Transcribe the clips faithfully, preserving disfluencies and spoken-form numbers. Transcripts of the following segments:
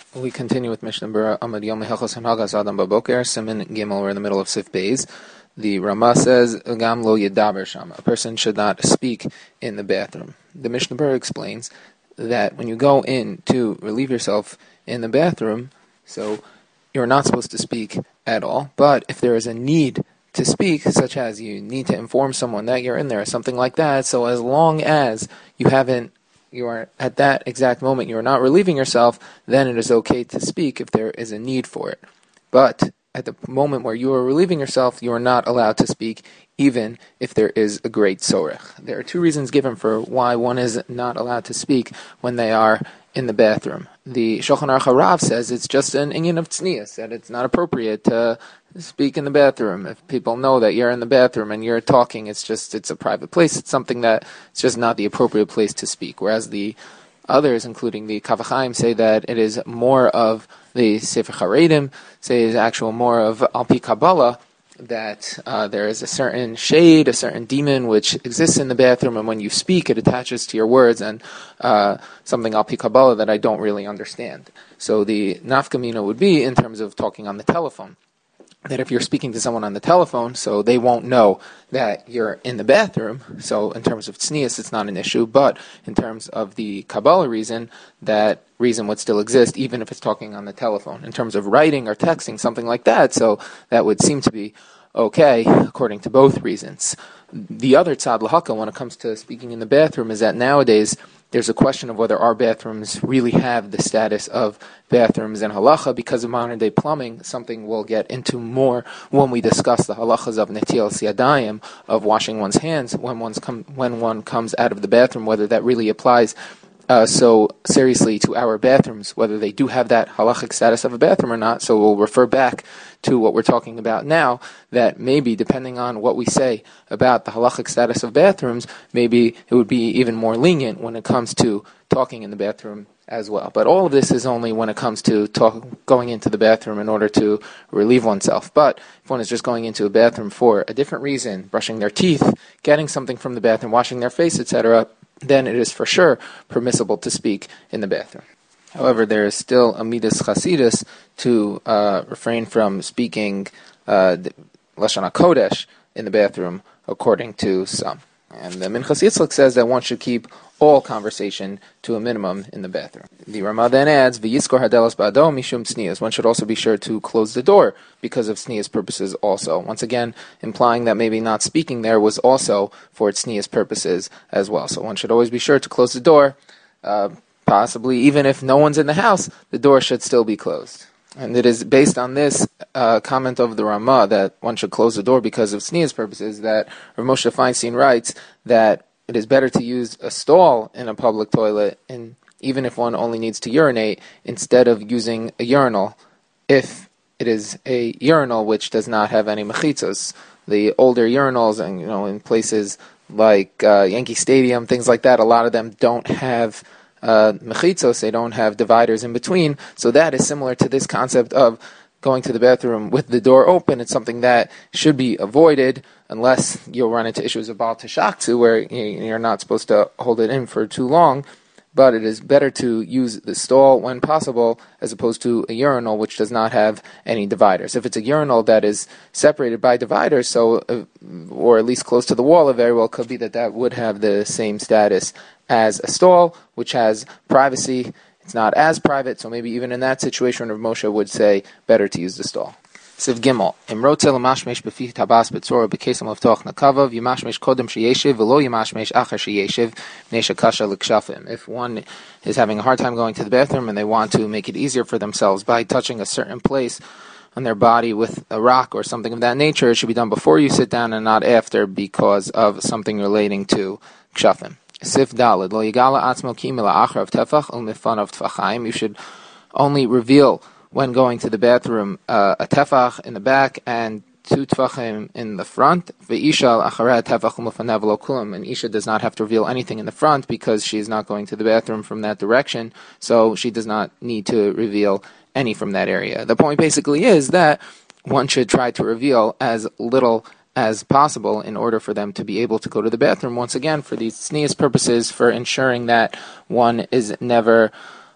We continue with Mishnah Berurah Amud Yom Mechachos Hanhagas Adam Baboker Siman Gimel. We're in the middle of Sif Beis. The Rama says Gam Lo Yedaber Sham. A person should not speak in the bathroom. The Mishnah Berurah explains that when you go in to relieve yourself in the bathroom, so you're not supposed to speak at all. But if there is a need to speak, such as you need to inform someone that you're in there or something like that, so as long as you haven't you are at that exact moment, you are not relieving yourself, then it is okay to speak if there is a need for it. But at the moment where you are relieving yourself, you are not allowed to speak, even if there is a great sorech. There are two reasons given for why one is not allowed to speak when they are in the bathroom. The Shulchan Aruch Harav says it's just an inyan of tznius, that it's not appropriate to speak in the bathroom. If people know that you're in the bathroom and you're talking, it's just, it's a private place. It's something that it's just not the appropriate place to speak. Whereas the others, including the Kaf HaChaim, say that it is more of the Sefer Charedim, say it is actual more of Al Pi Kabbalah, that uh, there is a certain shade, a certain demon which exists in the bathroom, and when you speak, it attaches to your words, and uh, something Al Pi Kabbalah that I don't really understand. So the nafkamina would be in terms of talking on the telephone, that if you're speaking to someone on the telephone, so they won't know that you're in the bathroom, so in terms of tznius, it's not an issue, but in terms of the Kabbalah reason, that reason would still exist, even if it's talking on the telephone. In terms of writing or texting, something like that, so that would seem to be okay, according to both reasons. The other tzad l'haka, when it comes to speaking in the bathroom, is that nowadays there's a question of whether our bathrooms really have the status of bathrooms in halacha because of modern day plumbing, something we'll get into more when we discuss the halachas of netilas yadayim, of washing one's hands when one's come, when one comes out of the bathroom, whether that really applies Uh, so seriously to our bathrooms, whether they do have that halachic status of a bathroom or not. So we'll refer back to what we're talking about now, that maybe depending on what we say about the halachic status of bathrooms, maybe it would be even more lenient when it comes to talking in the bathroom as well. But all of this is only when it comes to talk, going into the bathroom in order to relieve oneself. But if one is just going into a bathroom for a different reason, brushing their teeth, getting something from the bathroom, washing their face, et cetera, then it is for sure permissible to speak in the bathroom. However, there is still a midas chasidus to uh, refrain from speaking uh, Lashon HaKodesh in the bathroom, according to some. And the Minchas Yitzchak says that one should keep all conversation to a minimum in the bathroom. The Rama then adds, V'yiskor hadelas ba'ado mishum tznius. One should also be sure to close the door because of tznius purposes also. Once again, implying that maybe not speaking there was also for tznius purposes as well. So one should always be sure to close the door. Uh, possibly, even if no one's in the house, the door should still be closed. And it is based on this uh, comment of the Rama that one should close the door because of tznius purposes that Rav Moshe Feinstein writes that it is better to use a stall in a public toilet, and even if one only needs to urinate, instead of using a urinal, if it is a urinal which does not have any mechitzos. The older urinals, and you know, in places like uh, Yankee Stadium, things like that, a lot of them don't have uh, mechitzos, they don't have dividers in between, so that is similar to this concept of going to the bathroom with the door open. It's something that should be avoided unless you'll run into issues of Baal Teshaktu, where you're not supposed to hold it in for too long. But it is better to use the stall when possible as opposed to a urinal which does not have any dividers. If it's a urinal that is separated by dividers, so uh, or at least close to the wall, it very well could be that that would have the same status as a stall, which has privacy. It's not as private, so maybe even in that situation, Rav Moshe would say better to use the stall. Siv Gimel. Im rotze l'mashmesh b'fi tabas b'tzora b'kesam l'vtoch nakavav yimashmesh kodem sheyeshiv v'lo yimashmesh achar sheyeshiv b'nei shekasha l'kshafim. If one is having a hard time going to the bathroom and they want to make it easier for themselves by touching a certain place on their body with a rock or something of that nature, it should be done before you sit down and not after because of something relating to kshafim. Sif Daled, Lo Yigala Atzmo Kimila Achrav Tefach Ul Mifanav Tfachaim. You should only reveal when going to the bathroom uh, a tefach in the back and two tefachim in the front. Ve'ishal Achareh Tefach Ul Mifanav Lo Kulam. And Isha does not have to reveal anything in the front because she is not going to the bathroom from that direction, so she does not need to reveal any from that area. The point basically is that one should try to reveal as little as possible in order for them to be able to go to the bathroom, once again, for these tznius purposes, for ensuring that one is never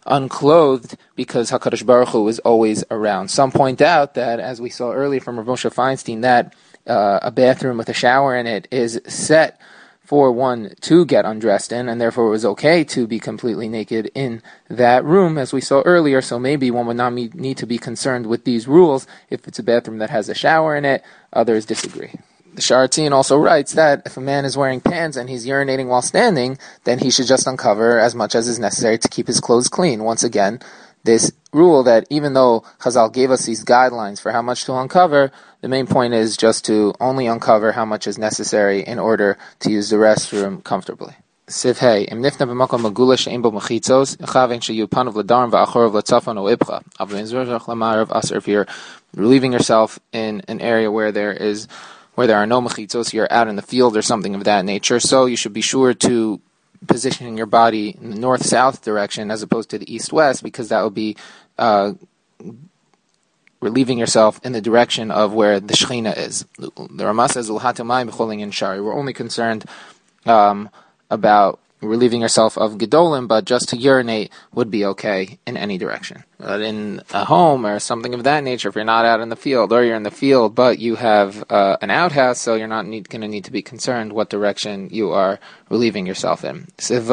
unclothed because HaKadosh Baruch Hu is always around. Some point out that, as we saw earlier from Rav Moshe Feinstein, that uh, a bathroom with a shower in it is set for one to get undressed in, and therefore it was okay to be completely naked in that room, as we saw earlier. So maybe one would not need to be concerned with these rules if it's a bathroom that has a shower in it. Others disagree. The Sharatzin also writes that if a man is wearing pants and he's urinating while standing, then he should just uncover as much as is necessary to keep his clothes clean. Once again, this rule that even though Chazal gave us these guidelines for how much to uncover, the main point is just to only uncover how much is necessary in order to use the restroom comfortably. Siv Hey, Im Nifna b'makom magula she'im bo mechitzos, chaven she'yu panav l'darim v'achorov l'tzafon o ibcha. Av b'mizrach l'marav aser, if you're relieving yourself in an area where there is where there are no mechitzos, you're out in the field or something of that nature, so you should be sure to positioning your body in the north-south direction as opposed to the east-west, because that would be uh, relieving yourself in the direction of where the Shechina is. The Ramah says, we're only concerned um, about relieving yourself of Gedolim, but just to urinate would be okay in any direction. But in a home or something of that nature, if you're not out in the field, or you're in the field, but you have uh, an outhouse, so you're not going to need to be concerned what direction you are relieving yourself in. And so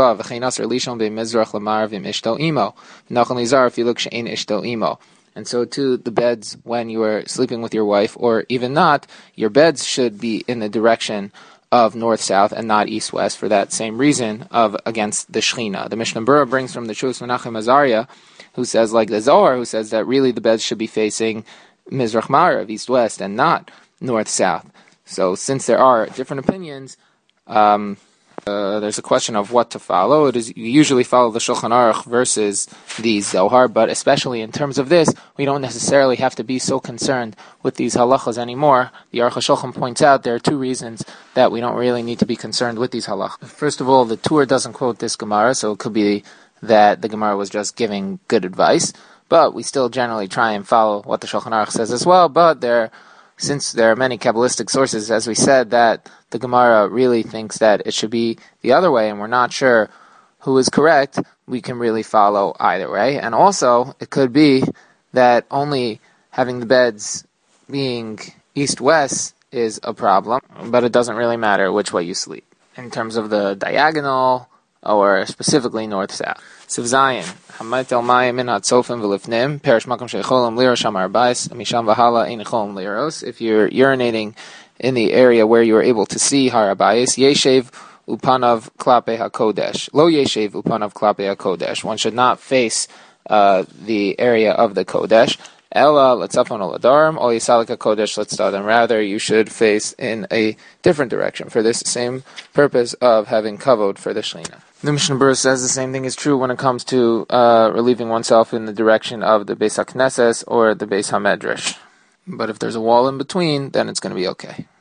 to the beds when you are sleeping with your wife, or even not, your beds should be in the direction of north-south and not east-west for that same reason of against the Shechina. The Mishnah Berurah brings from the Shus Menachem Azariah, who says, like the Zohar, who says that really the beds should be facing Mizrach Ma'arav, east-west, and not north-south. So since there are different opinions, um, uh, there's a question of what to follow. It is you usually follow the Shulchan Aruch versus the Zohar, but especially in terms of this, we don't necessarily have to be so concerned with these halachas anymore. The Aruch HaShulchan points out there are two reasons that we don't really need to be concerned with these halachas. First of all, the Tur doesn't quote this Gemara, so it could be that the Gemara was just giving good advice, but we still generally try and follow what the Shulchan Aruch says as well. But there, since there are many Kabbalistic sources, as we said, that the Gemara really thinks that it should be the other way, and we're not sure who is correct, we can really follow either way. And also, it could be that only having the beds being east-west is a problem, but it doesn't really matter which way you sleep, in terms of the diagonal, or specifically north-south. Siv Zayin, Hamayt el Mayim min hatzofim v'lifnim, perish makom shecholam liros shamar bais, misham v'hala ein cholam liros. If you're urinating in the area where you are able to see har habayis, yeshev upanav klape hakodesh. Lo yeshev upanav klape hakodesh. One should not face uh, the area of the kodesh. Ella letzafon oladarim o yisalik hakodesh letzdadim. Rather, you should face in a different direction for this same purpose of having kavod for the Shechina. The Mishnah Berurah says the same thing is true when it comes to uh, relieving oneself in the direction of the Beis HaKnesses or the Beis HaMedrash. But if there's a wall in between, then it's going to be okay.